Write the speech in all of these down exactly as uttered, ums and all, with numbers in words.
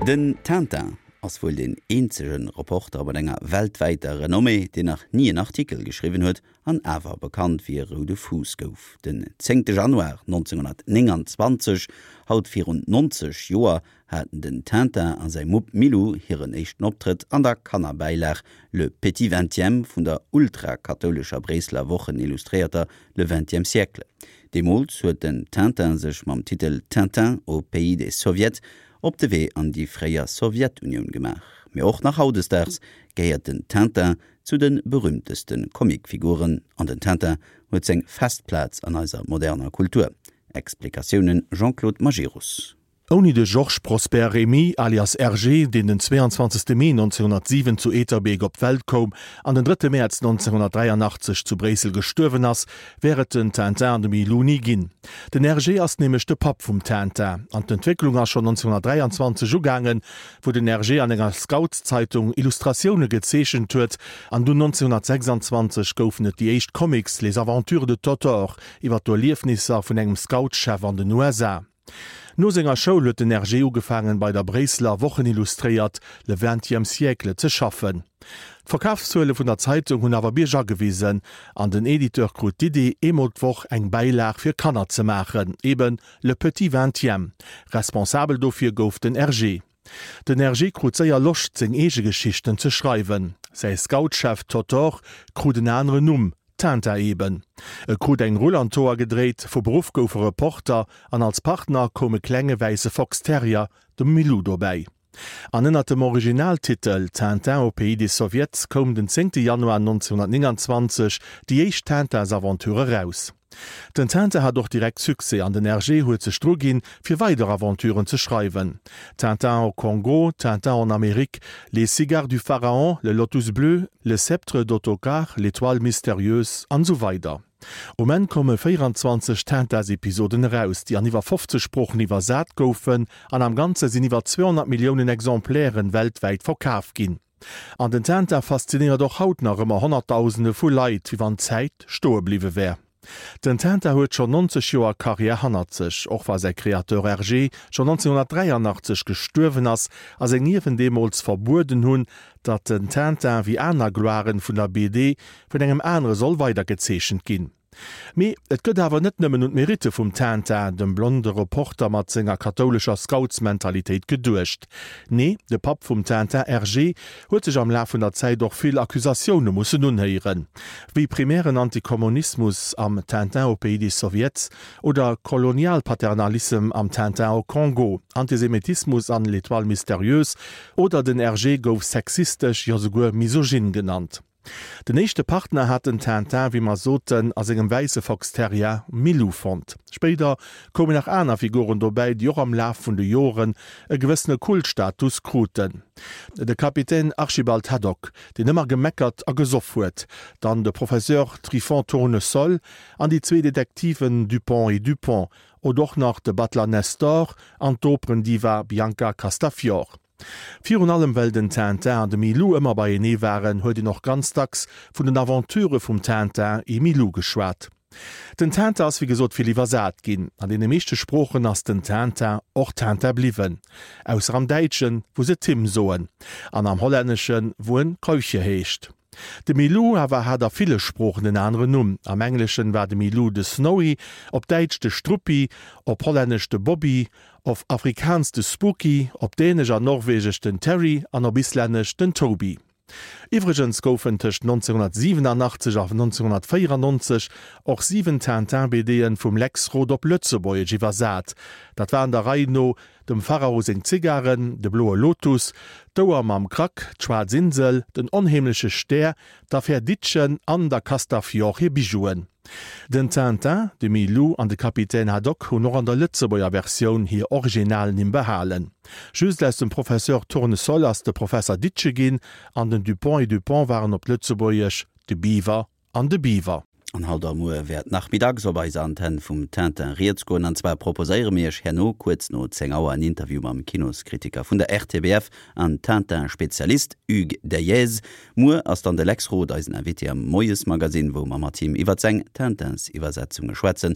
Den Tintin ass wohl den einzigen Reporter aber enger weltweiter Renommee, den nach nie einen Artikel geschrieben huet, an awer bekannt wie Rue de Fuß gouf. Den zehnten Januar neunzehnhundertneunundzwanzig, haut vierundneunzig Joer, hatten den Tintin an sein Mupp Milou hiren echten Optritt an der Kannerbeilach Le Petit Vingtième vun der ultrakatholischer Bresler Wochen illustrierter Le Vingtième Siècle. Demols huet den Tintin sech mam Titel Tintin au Pays des Sowjets op de Wee an die freier Sowjetunion gemach. Mir och nach Haudesdags geiert den Tintin zu den berühmtesten Comicfiguren an den Tintin huet seg Festplatz an eiser moderner Kultur. Explikationen Jean-Claude Magirus. Oni de Georges Prosper Rémy alias Hergé, den den zweiundzwanzigsten Mai neunzehnhundertsieben zu Etterbeek op Welt kom, an den dritten März neunzehnhundertdreiundachtzig zu Bresel gestorven ass, wäret den Tintin de Milou nie ginn. Den Hergé ass nämlich de Pap vum Tintin. An d'Entwicklung as schon neunzehnhundertdreiundzwanzig ugangen, wo den Hergé an enger Scouts-Zeitung Illustrationune gezeechen huet, an du neunzehnhundertsechsundzwanzig goufen et die echt Comics Les Aventures de Totor iwwer d'Liefnisser vun engem Scoutchef an den U S A. No senger Show huet den Hergé ugefangen bei der Bresler Wochen illustriert Le Vingtième Siècle ze schaffen. D'Verkaufszuele vun der Zeitung hunn awer Bierger gewiesen, an den Editeur krut d'Idee emoltwoch eng Beilach fir Kanner ze machen, eben Le Petit Vingtième. Responsabel dofir gouf den Hergé. Den Hergé krut séier locht seg ege Geschichten ze schreiwen. Sei Scoutchef Totor krut den anre Numm, Tintin eben. E krut eng Rollanttor gedreht, vu Beruf goufe Reporter, an als Partner komme klengeweise Foxterrier dem Milou dobei. An ënner dem Originaltitel Tintin au Pays des Sowjets kom den zehnten Januar neunzehnhundertneunundzwanzig die eicht Tintins Aventure raus. Den Tintin hat doch direkt Suse an den Hergé huet ze strugin fir weitere Aventuren ze schreiben. Tintin au Kongo, Tintin en Amérique, Les Cigares du Pharaon, Le Lotus Bleu, Le Sceptre d'Ottokar, L'Étoile Mystérieuse an so weiter. O men komme vierundzwanzig Tintins-Episoden raus, die an iwwer fünfzig Sprochen iwwersat goufen, an am ganze sinn iwwer zweihundert Millionen Exemplären weltweit verkaaf ginn. An den Tintin fasziniert doch haut nach ëmmer hunderttausende vu Leiit, wie wann Zäit stoe bliwe wär. Den Tintin huet schon neunzig Joer Karriere hannert sech, och war sei Kreateur Hergé schon neunzehnhundertdreiundachtzig gestorven ass, as eng niewen Demols verbuden hunn, dat den Tintin wie aner Gloire vun der B D vun engem enre soll weiter gezeechen ginn. Me et gëtt awer net nëmmen und Merite vum Tintin, dem blonde Reporter mat senger katholischer Scoutsmentalitéit gedurcht. Nee, de Pap vum Tintin Hergé huet sech am Laf vun der Zeit doch vill Akkusationune mussen unheieren. Wie primären Antikommunismus am Tintin au Pays des Sowjets oder Kolonialpaternalism am Tintin au Kongo, Antisemitismus an L'Étoile Mystérieuse oder den Hergé gouf sexistisch ja sogur misogyn genannt. Den nächste Partner hat den Tintin, wie man soten, as engem weise Foxterrier Milou fand. Später kommen nach einer Figuren dabei, die auch am Lauf vun de Joren e gewissene Kultstatus kruten. Der Kapitän Archibald Haddock, den immer gemeckert a gesoff huet, dann der Professeur Trifon Tournesol, an die zwei Detektiven Dupont et Dupont, oder doch noch de Butler Nestor, an d'Operndiva Bianca Castafiore. Virun allem well den Tintin an de Milou ëmmer bei enee waren, huet i noch ganztags vun den Aventure vum Tintin e Milou geschwaart. Den Tintin ass wie gesot fir iwwersat ginn, an de meeschte Sprochen ass den Tintin och Tintin bliwen. Aus am Deitschen wo se Tim soen, an am Hollänneschen wo en Kräuche heescht. De Milou awer hat er viele Sprochen en andere Numm. Am Englischen war de Milou de Snowy, op Deitsch de Struppi, op Hollännesch de Bobby, auf Afrikaans de Spooky, op Dänisch an Norwegech den Terry, an op Islännesch den Toby. Iwregens goufen tech neunzehnhundertsiebenundachtzig auf neunzehnhundertvierundneunzig och sieben Tintin-B D'en vum Lexrod op Lützeburg iwwersat. Dat waren der Reino, dem Pharao seng Zigarren, de Bloe Lotus, d'Auer mam Krak, d'Schwarzinsel, den onheimliche Stär, d'Affaire Ditschen an der Castafiore Bijouen. Den Tintin, de Milou an de Kapitän Haddock hun noch an der Lützeburger Version hier original nimm behalen. Just lässt dem Professeur Tournesol as de Professor Ditsche gin, an den Dupont et Dupont waren op Lützeburgech de Biver an de Biver. An Halder Moe werd nachmittag so bei Anten vum Tintin Rietzgoen an zwei proposéiere méch herno kurz no zeng Auer ein Interview am Kinoskritiker vun der R T B F an Tintin-Spezialist Hugues Dayez. Moe ass dann de Lexrod als en Invité am Moies Magasin, wo ma mat Team iwwer seng Tintins Iwersetzung geschwätzen.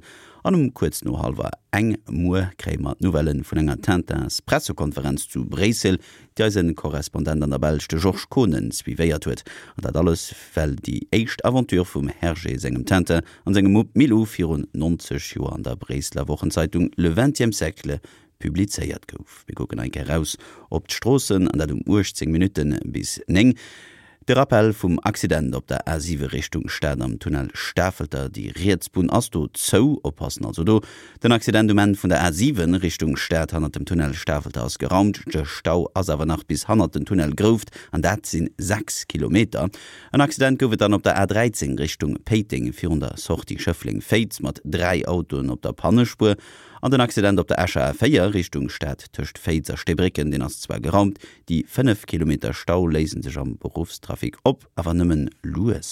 An um kurz no halber eng Muer krämer Novellen vun enger Tantins Pressekonferenz zu Bresel, der se Korrespondent an der Belchte George Konens wie wéiert huet. an dat alles fell die éicht Aventur vum Hergé segem Tante an segem Mo Milo vierundneunzig Joer an der Bresler Wochenzeitung Le vingtième siècle publizeiert gouf. Wir gucken ein heraus op d'Strossen an dat um uchtzehn Minuten bis neng. Der Rappel vum Accident op der A sieben Richtung Stern am Tunnel Stafelter die Reetzbun ass do zou oppassen also do. Den Accidentement vun der A sieben Richtung Stert han dem Tunnel Stafelter ass geraumt, de Stau ass awer nach bis han den Tunnel groft, an dat sinn sechs Kilometer. Ein Accident goufet dann op der A dreizehn Richtung Peiting vierhundert Sorti Schöffling Faits mat drei Autoen op der Pannespur. An den Accident op der Äscher A vier Richtung Stadt töcht Feizer Stebricken den ass zwar geraumt, die fünf Kilometer Stau lesen sich am Berufstrafik op, aber nimmen Louis.